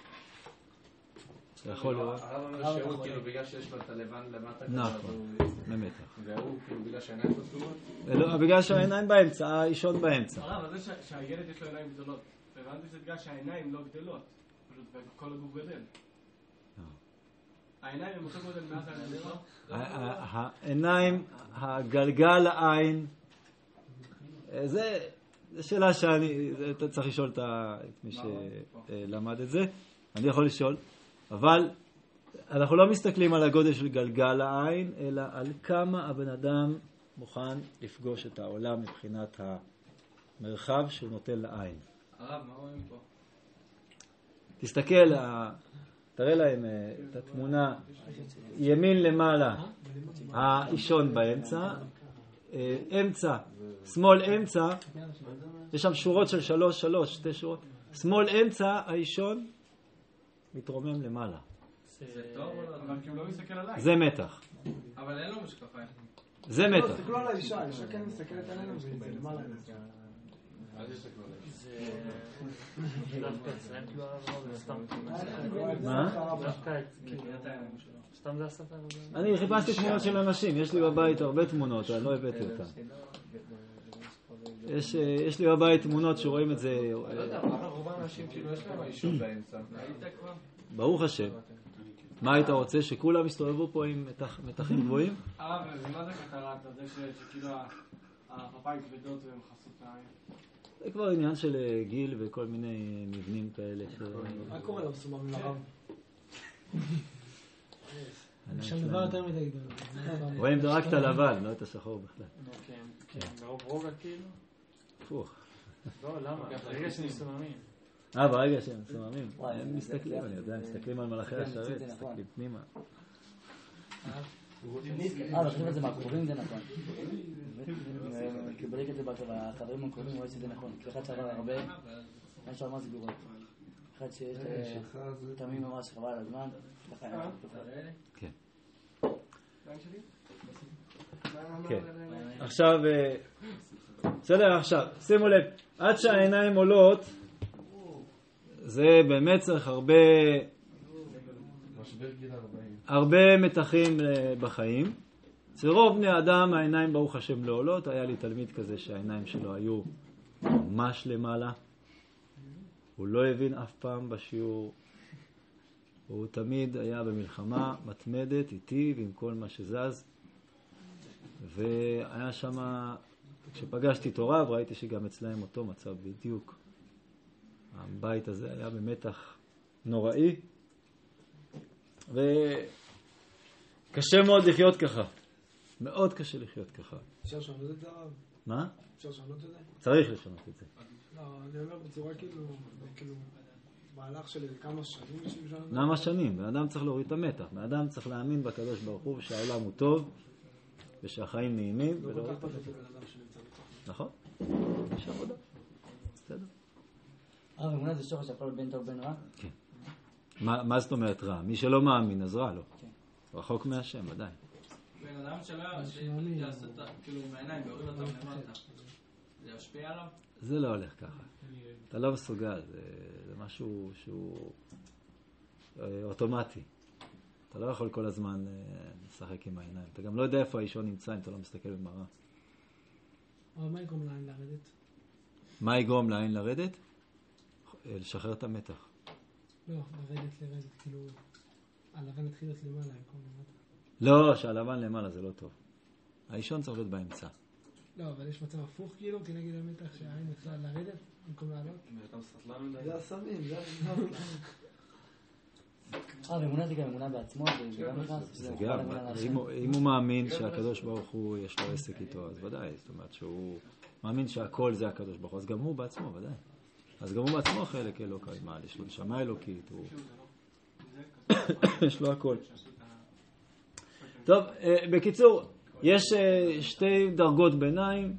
אתה יכול לראות. הרב אומר שהוא כאילו בגלל שיש לו את הלבן למטה. נכון, במתח. והוא כאילו בגלל שהעיניים פתוחות? לא, בגלל שהעיניים באמצע, האישון באמצע. הרב, אבל זה שהילד יש לו עיניים גדולות. הבנתי שזה בגלל שהעיניים לא גדלות. פשוט כל הגוף גדל. העיניים הם אותו גודל מאז העיניים, לא? העיניים, הגלגל לעין, זה שאלה אתה צריך לשאול את מי שלמד את זה. אני יכול לשאול, אבל אנחנו לא מסתכלים על הגודל של גלגל לעין, אלא על כמה הבן אדם מוכן לפגוש את העולם מבחינת המרחב שהוא נותן לעין. הרב, מה רואים פה? תסתכל, תראה להם את התמונה, ימין למעלה, האישון באמצע, אמצע, שמאל אמצע, יש שם שורות של 3, 2 שורות, שמאל אמצע, האישון מתרומם למעלה. זה טוב או לא? אבל כי הוא לא מסתכל עליי. זה מתח. אבל אין לו משקפיים. זה מתח. תסתכלו על האישה, האישה כן מסתכלת עלינו וזה למעלה. מה? סתם זה הסתה? אני חיפשתי תמונות של אנשים, יש לי בבית הרבה תמונות, אני לא הבאתי אותן. יש לי בבית תמונות שרואים את זה. לא יודע, רוב האנשים כאילו יש להם האישון באמצע. ברוך השם. מה היית רוצה? שכולם יסתובבו פה עם מתחים גבוהים? זה מה זה קטרקטה? זה שכאילו הפפיים כבדות והן חסות העין. זה כבר עניין של גיל וכל מיני מבנים כאלה. מה קורה למסומם לרב? שם דבר יותר מדי גדול. רואים רק את הלבן, לא את השחור בכלל. כן, ברוב רוגע כאילו? הפוך. לא, למה? ברגע שנסוממים. ברגע שהם מסוממים. הם מסתכלים, אני יודע, הם מסתכלים על מלאכי השרת, מסתכלים פנימה. חושב את זה מהקרובים זה נכון. כי בדק את זה בחברים הקרובים רואה שזה נכון. כי אחד שעבר הרבה, יש לו ממש סגורות. אחד שיש תמים ממש חבל על הזמן, ככה היה פתוחה. כן. כן. עכשיו, בסדר, עכשיו, שימו לב, עד שהעיניים עולות, זה באמת צריך הרבה מתחים בחיים. אצל רוב בני אדם העיניים ברוך השם לא עולות. היה לי תלמיד כזה שהעיניים שלו היו ממש למעלה. הוא לא הבין אף פעם בשיעור. הוא תמיד היה במלחמה מתמדת איתי ועם כל מה שזז. והיה שם, כשפגשתי את הוריו, ראיתי שגם אצלהם אותו מצב בדיוק. הבית הזה היה במתח נוראי. וקשה מאוד לחיות ככה. מאוד קשה לחיות ככה. אפשר לשנות את זה הרב? מה? אפשר לשנות את זה? צריך לשנות את זה. לא, אני אומר בצורה כאילו, מהלך של כמה שנים בשביל לשנות את זה? כמה שנים. בן אדם צריך להוריד את המתח. בן אדם צריך להאמין בקדוש ברוך הוא ושהעולם הוא טוב ושהחיים נעימים. לא כל כך פשוט לבן אדם שנמצא בתוך. נכון. יש עבודה. בסדר. אמונה זה שורש הכל בין טוב בין רע? כן. מה זאת אומרת רע? מי שלא מאמין אז רע לו. כן. רחוק מהשם, עדיין. בן אדם שלא יעשה את כאילו עם העיניים ויוריד אותם למטה, זה ישפיע עליו? זה לא הולך ככה. אתה לא מסוגל, זה משהו שהוא אוטומטי. אתה לא יכול כל הזמן לשחק עם העיניים. אתה גם לא יודע איפה האישון נמצא אם אתה לא מסתכל במראה. אבל מה יגרום לעין לרדת? מה יגרום לעין לרדת? לשחרר את המתח. לא, לרדת, כאילו, הלבן התחיל להיות למעלה, במקום למטה. לא, שהלבן למעלה זה לא טוב. האישון צריך להיות באמצע. לא, אבל יש מצב הפוך כאילו, כנגד המתח שהעין התחילה לרדת, במקום לעלות. זה הסמים, זה אמונה זה גם אמונה בעצמו, זה גם נכנס. זה גם, אם הוא מאמין שהקדוש ברוך הוא יש לו עסק איתו, אז ודאי. זאת אומרת שהוא מאמין שהכל זה הקדוש ברוך הוא, אז גם הוא בעצמו, ודאי. אז גם הוא בעצמו חלק אלוקי, מה, יש לו נשמה אלוקית, יש לו הכל. טוב, בקיצור, יש שתי דרגות ביניים.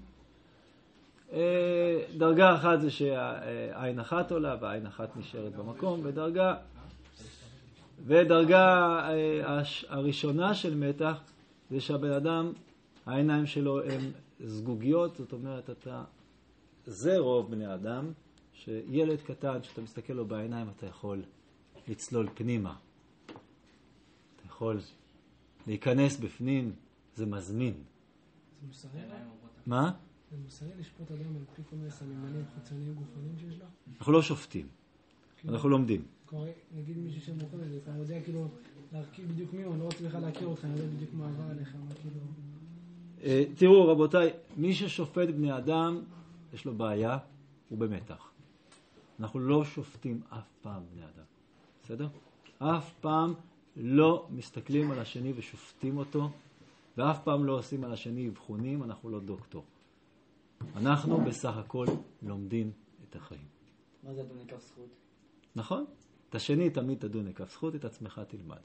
דרגה אחת זה שהעין אחת עולה והעין אחת נשארת במקום, ודרגה הראשונה של מתח זה שהבן אדם, העיניים שלו הן זגוגיות, זאת אומרת, זה רוב בני אדם, שילד קטן, שאתה מסתכל לו בעיניים, אתה יכול לצלול פנימה. אתה יכול להיכנס בפנים, זה מזמין. זה מוסרי? מה? זה מוסרי לשפוט אדם על פי כל מיני סממנים חיצוניים גופניים שיש לו? אנחנו לא שופטים, אנחנו לומדים. נגיד מישהו שמוכן לזה, אתה יודע כאילו להרכיב בדיוק מי הוא, אני לא רוצה בכלל להכיר אותך, אני יודע בדיוק מה עבר עליך, מה כאילו... תראו רבותיי, מי ששופט בני אדם, יש לו בעיה, הוא במתח. אנחנו לא שופטים אף פעם בני אדם, בסדר? אף פעם לא מסתכלים על השני ושופטים אותו, ואף פעם לא עושים על השני אבחונים, אנחנו לא דוקטור. אנחנו בסך הכל לומדים את החיים. מה זה אדון לכף זכות? נכון? את השני תמיד תדון לכף זכות, את עצמך תלמד.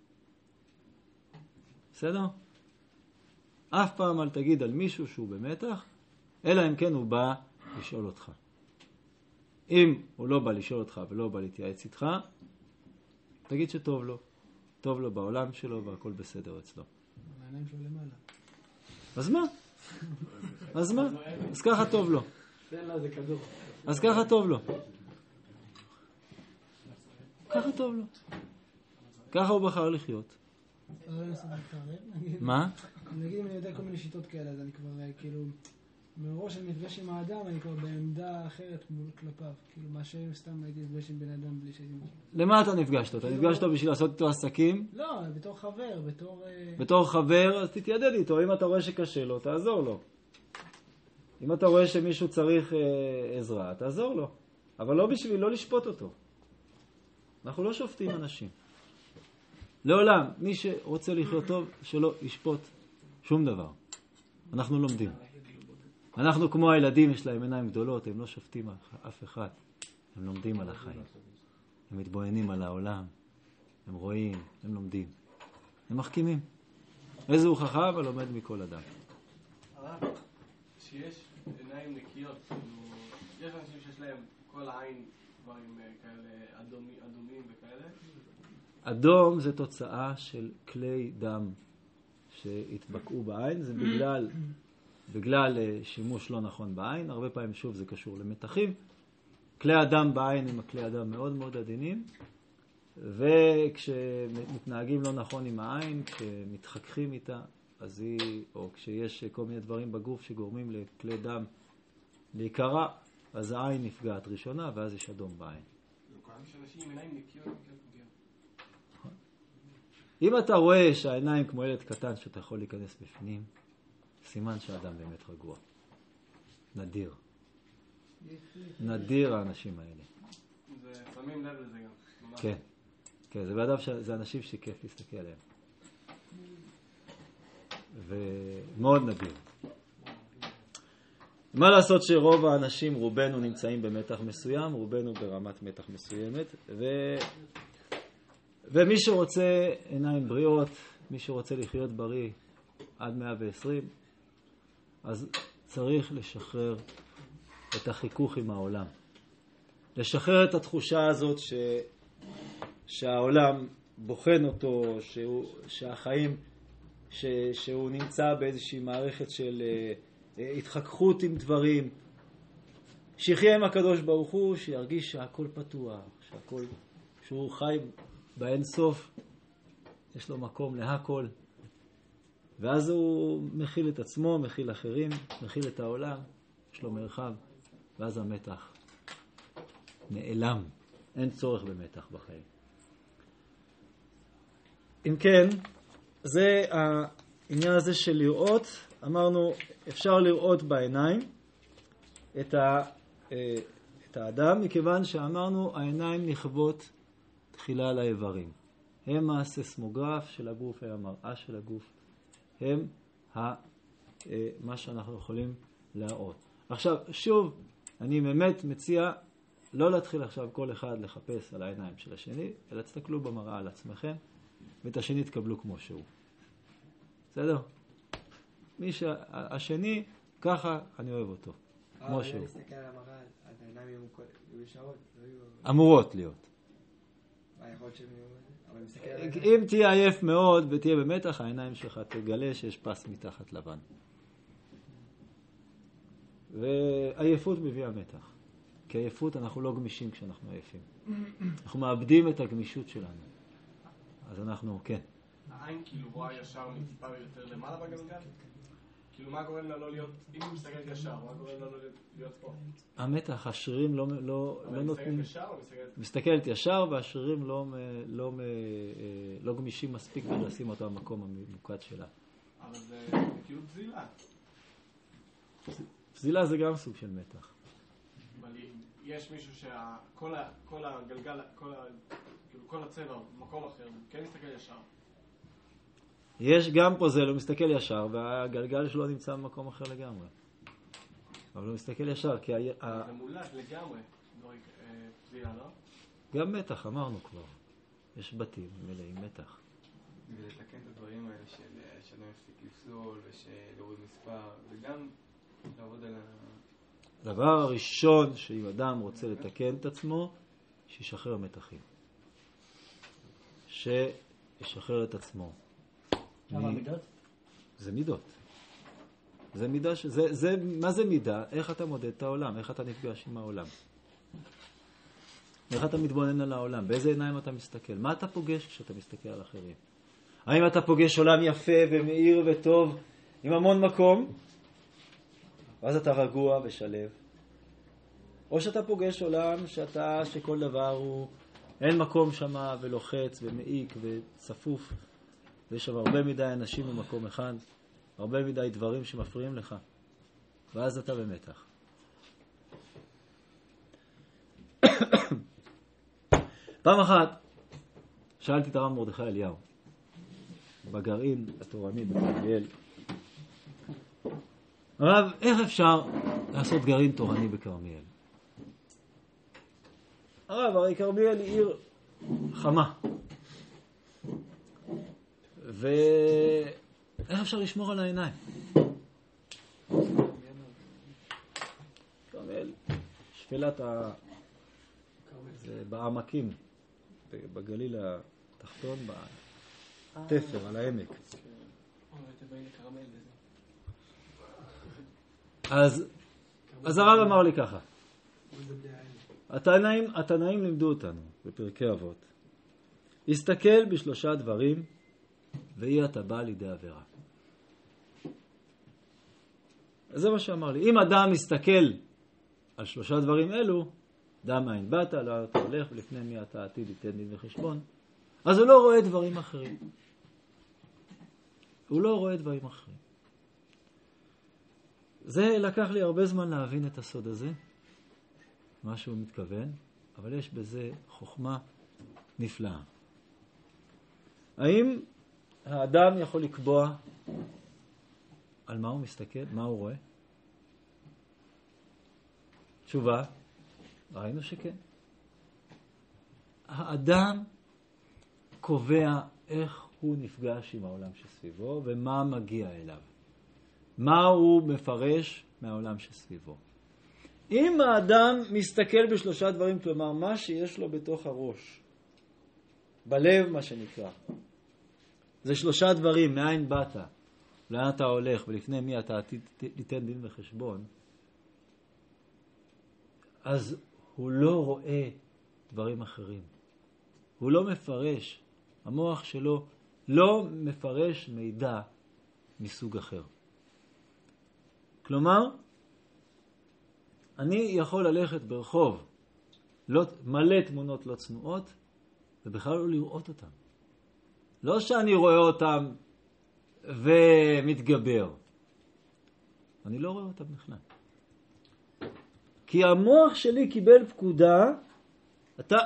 בסדר? אף פעם אל תגיד על מישהו שהוא במתח, אלא אם כן הוא בא לשאול אותך. אם הוא לא בא לשאול אותך ולא בא להתייעץ איתך, תגיד שטוב לו. טוב לו בעולם שלו והכל בסדר אצלו. העיניים שלו למעלה. אז מה? אז מה? אז ככה טוב לו. זה כדור. אז ככה טוב לו. ככה טוב לו. ככה הוא בחר לחיות. מה? נגיד אם אני יודע כל מיני שיטות כאלה, אז אני כבר כאילו, מראש אני נפגש עם האדם, אני כבר בעמדה אחרת מול כלפיו. כאילו, מה שאם סתם הייתי נפגש עם בן אדם בלי שהייתי... למה אתה נפגשת? אתה נפגשת בשביל לעשות איתו עסקים? לא, בתור חבר, בתור חבר, אז תתיידד איתו. אם אתה רואה שקשה לו, תעזור לו. אם אתה רואה שמישהו צריך עזרה, תעזור לו. אבל לא בשביל לא לשפוט אותו. אנחנו לא שופטים אנשים. לעולם, מי שרוצה לחיות טוב, שלא ישפוט שום דבר. אנחנו לומדים. אנחנו כמו הילדים, יש להם עיניים גדולות, הם לא שופטים אף אחד. הם לומדים על החיים. הם מתבוננים על העולם. הם רואים, הם לומדים. הם מחכימים. איזה הוא חכם, ולומד מכל אדם. שיש עיניים נקיות, יש אנשים שיש להם כל העין דברים כאלה אדומים וכאלה? אדום זה תוצאה של כלי דם שהתבקעו בעין, זה בגלל שימוש לא נכון בעין, הרבה פעמים שוב זה קשור למתחים. כלי הדם בעין הם כלי הדם מאוד מאוד עדינים, וכשמתנהגים לא נכון עם העין, כשמתחככים איתה, או כשיש כל מיני דברים בגוף שגורמים לכלי דם להיקרע, אז העין נפגעת ראשונה, ואז יש אדום בעין. יש אנשים עם עיניים נקיות פגיעות. אם אתה רואה שהעיניים כמו ילד קטן שאתה יכול להיכנס בפנים, סימן שהאדם באמת רגוע. נדיר. נדיר האנשים האלה. זה שמים לב לזה גם. כן. כן, זה אנשים שכיף להסתכל עליהם. ומאוד נדיר. מה לעשות שרוב האנשים, רובנו נמצאים במתח מסוים, רובנו ברמת מתח מסוימת, ומי שרוצה עיניים בריאות, מי שרוצה לחיות בריא עד 120, אז צריך לשחרר את החיכוך עם העולם. לשחרר את התחושה הזאת שהעולם בוחן אותו, שהחיים, שהוא נמצא באיזושהי מערכת של התחככות עם דברים. שיחיה עם הקדוש ברוך הוא, שירגיש שהכל פתוח, שהוא חי באין סוף, יש לו מקום להכל. ואז הוא מכיל את עצמו, מכיל אחרים, מכיל את העולם, יש לו מרחב, ואז המתח נעלם. אין צורך במתח בחיים. אם כן, זה העניין הזה של לראות. אמרנו, אפשר לראות בעיניים את האדם, מכיוון שאמרנו, העיניים נכוות תחילה על האיברים. הם הססמוגרף של הגוף, הם המראה של הגוף. הם מה שאנחנו יכולים להראות. עכשיו, שוב, אני באמת מציע לא להתחיל עכשיו כל אחד לחפש על העיניים של השני, אלא תסתכלו במראה על עצמכם, ואת השני תקבלו כמו שהוא. בסדר? השני, ככה אני אוהב אותו. כמו שהוא. להסתכל על המראה, אז העיניים יהיו ישרות? אמורות להיות. יכול להיות אם תהיה עייף מאוד ותהיה במתח, העיניים שלך תגלה שיש פס מתחת לבן. ועייפות מביאה מתח. כי עייפות אנחנו לא גמישים כשאנחנו עייפים. אנחנו מאבדים את הגמישות שלנו. אז אנחנו, כן. העין כאילו רואה ישר מטיפה יותר למעלה בגלגל? כאילו מה גורם לה לא להיות, אם היא מסתכלת ישר, מה גורם לה לא להיות פה? המתח, השרירים לא נותנים... מסתכלת ישר או מסתכלת? מסתכלת ישר, והשרירים לא גמישים מספיק ולשים אותו במקום הממוקד שלה. אבל זה כאילו פזילה. פזילה זה גם סוג של מתח. אבל יש מישהו שכל הגלגל, כל הצבע במקום אחר, הוא כן מסתכל ישר. יש גם פה זה, הוא מסתכל ישר, והגלגל שלו נמצא במקום אחר לגמרי. אבל הוא מסתכל ישר, כי זה מולד לגמרי, פזילה, לא? גם מתח, אמרנו כבר. יש בתים מלאים מתח. ולתקן את הדברים האלה של לא יפסיק לפסול ושלהוריד מספר, וגם לעבוד על הדבר הראשון שאם אדם רוצה לתקן את עצמו, שישחרר מתחים. שישחרר את עצמו. כמה מידות? זה מידות. זה מידה, מה זה מידה? איך אתה מודד את העולם? איך אתה נפגש עם העולם? איך אתה מתבונן על העולם? באיזה עיניים אתה מסתכל? מה אתה פוגש כשאתה מסתכל על אחרים? האם אתה פוגש עולם יפה ומאיר וטוב עם המון מקום? ואז אתה רגוע ושלב. או שאתה פוגש עולם שכל דבר הוא, אין מקום שמה ולוחץ ומעיק וצפוף. ויש שם הרבה מדי אנשים במקום אחד, הרבה מדי דברים שמפריעים לך. ואז אתה במתח. פעם אחת שאלתי את הרב מרדכי אליהו בגרעין התורני בכרמיאל, הרב, איך אפשר לעשות גרעין תורני בכרמיאל? הרב, הרי כרמיאל היא עיר חמה. ואיך אפשר לשמור על העיניים? כרמיאל, שפלת זה בעמקים, בגליל התחתון, בתפר, על העמק. אז הרב אמר לי ככה, התנאים לימדו אותנו בפרקי אבות, הסתכל בשלושה דברים ואי אתה בא לידי עבירה. אז זה מה שאמר לי. אם אדם מסתכל על שלושה דברים אלו, דע מאין באת, לא אתה הולך ולפני מי אתה עתיד ייתן דין וחשבון, אז הוא לא רואה דברים אחרים. הוא לא רואה דברים אחרים. זה לקח לי הרבה זמן להבין את הסוד הזה, מה שהוא מתכוון, אבל יש בזה חוכמה נפלאה. האם האדם יכול לקבוע על מה הוא מסתכל, מה הוא רואה? תשובה, ראינו שכן. האדם קובע איך הוא נפגש עם העולם שסביבו ומה מגיע אליו. מה הוא מפרש מהעולם שסביבו. אם האדם מסתכל בשלושה דברים, כלומר מה שיש לו בתוך הראש, בלב מה שנקרא, זה שלושה דברים, מאין באת, לאן אתה הולך ולפני מי אתה תיתן דין וחשבון, אז הוא לא רואה דברים אחרים. הוא לא מפרש, המוח שלו לא מפרש מידע מסוג אחר. כלומר, אני יכול ללכת ברחוב מלא תמונות לא צנועות ובכלל לא לראות אותם. לא שאני רואה אותם ומתגבר. אני לא רואה אותם בכלל. כי המוח שלי קיבל פקודה, אתה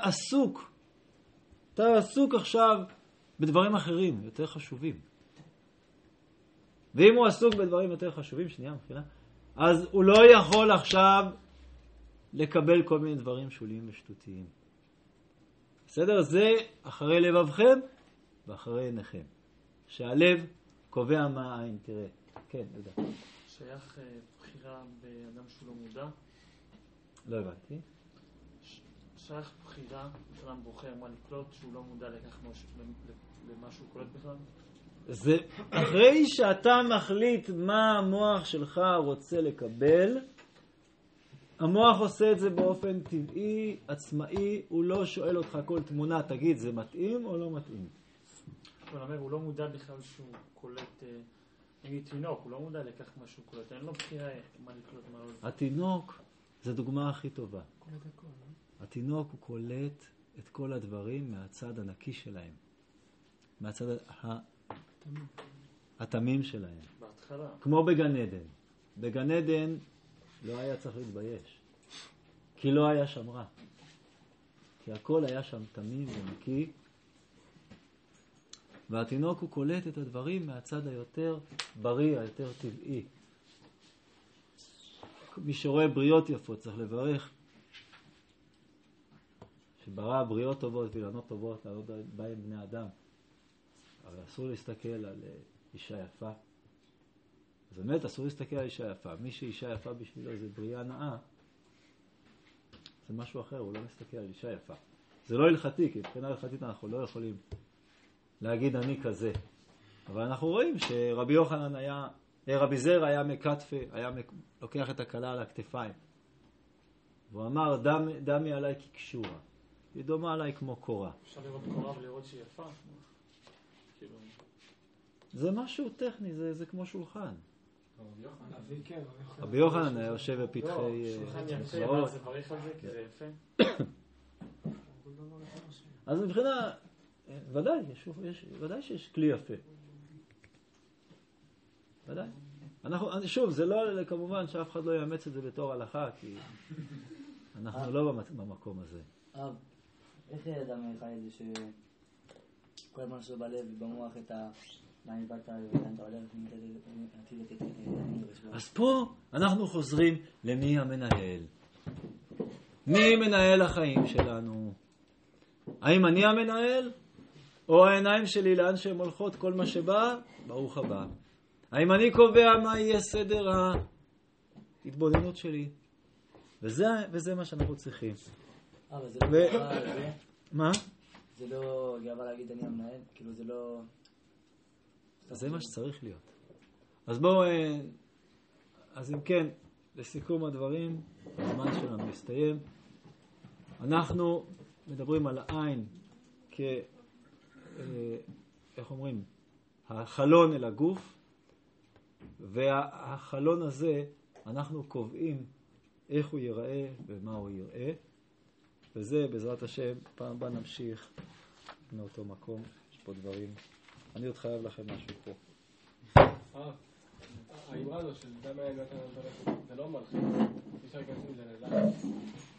עסוק עכשיו בדברים אחרים, יותר חשובים. ואם הוא עסוק בדברים יותר חשובים, אז הוא לא יכול עכשיו לקבל כל מיני דברים שוליים ושטותיים. בסדר? זה אחרי לבבכם ואחרי עיניכם. שהלב קובע מה העין. תראה. כן, יודע. שייך בחירה באדם שהוא לא מודע? לא הבנתי. שייך בחירה, אדם בוחר מה לקלוט שהוא לא מודע לכך למה שהוא קולט בכלל? זה אחרי שאתה מחליט מה המוח שלך רוצה לקבל, המוח עושה את זה באופן טבעי, עצמאי, הוא לא שואל אותך כל תמונה, תגיד זה מתאים או לא מתאים. הוא לא מודע בכלל שהוא קולט, נגיד תינוק, הוא לא מודע לכך מה שהוא קולט, אין לו בחירה מה לקלוט מה לא. התינוק זה דוגמה הכי טובה. התינוק הוא קולט את כל הדברים מהצד הנקי שלהם, מהצד התמים שלהם. בהתחלה. כמו בגן עדן. בגן עדן לא היה צריך להתבייש. כי לא היה שם רע. כי הכל היה שם תמים ונקי. והתינוק הוא קולט את הדברים מהצד היותר בריא, היותר טבעי. מי שרואה בריאות יפות צריך לברך. שברא בריאות טובות ואילנות טובות, לעלות בהם בני אדם. אבל אסור להסתכל על אישה יפה. אז באמת אסור להסתכל על אישה יפה. מי שאישה יפה בשבילו זה בריאה נאה, זה משהו אחר, הוא לא מסתכל על אישה יפה. זה לא הלכתי, כי מבחינה הלכתית אנחנו לא יכולים להגיד אני כזה. אבל אנחנו רואים שרבי יוחנן היה, רבי זר היה מקטפה, היה לוקח את הכלה על הכתפיים. והוא אמר, דמי עליי כקשורה. היא דומה עליי כמו קורה. אפשר לראות קורה ולראות שהיא יפה? זה משהו טכני, זה כמו שולחן. רבי יוחנן היה יושב בפתחי... שולחן יפה, מה זה בריך על זה? כי זה יפה. אז מבחינה, ודאי שיש כלי יפה. ודאי. שוב, זה לא כמובן שאף אחד לא יאמץ את זה בתור הלכה, כי אנחנו לא במקום הזה. איך אדם חי את זה שכל הזמן שלו בלב ובמוח את לאן באת ולאן אתה הולך עתיד לתת אז פה אנחנו חוזרים למי המנהל. מי מנהל החיים שלנו? האם אני המנהל? או העיניים שלי לאן שהן הולכות כל מה שבא? ברוך הבא. האם אני קובע מה יהיה סדר ההתבוננות שלי? וזה מה שאנחנו צריכים. אבל זה לא גאווה על זה? מה? זה לא גאווה להגיד אני המנהל? כאילו זה לא... זה מה שצריך להיות. אז בואו, אז אם כן, לסיכום הדברים, הזמן שלנו מסתיים. אנחנו מדברים על העין איך אומרים? החלון אל הגוף, והחלון הזה אנחנו קובעים איך הוא ייראה ומה הוא יראה, וזה בעזרת השם, פעם הבאה נמשיך מאותו מקום. יש פה דברים. אני עוד חייב לכם משהו פה. האמרה הזו של דם העין זה לא מלחיץ, אפשר להיכנס עם זה ללחץ.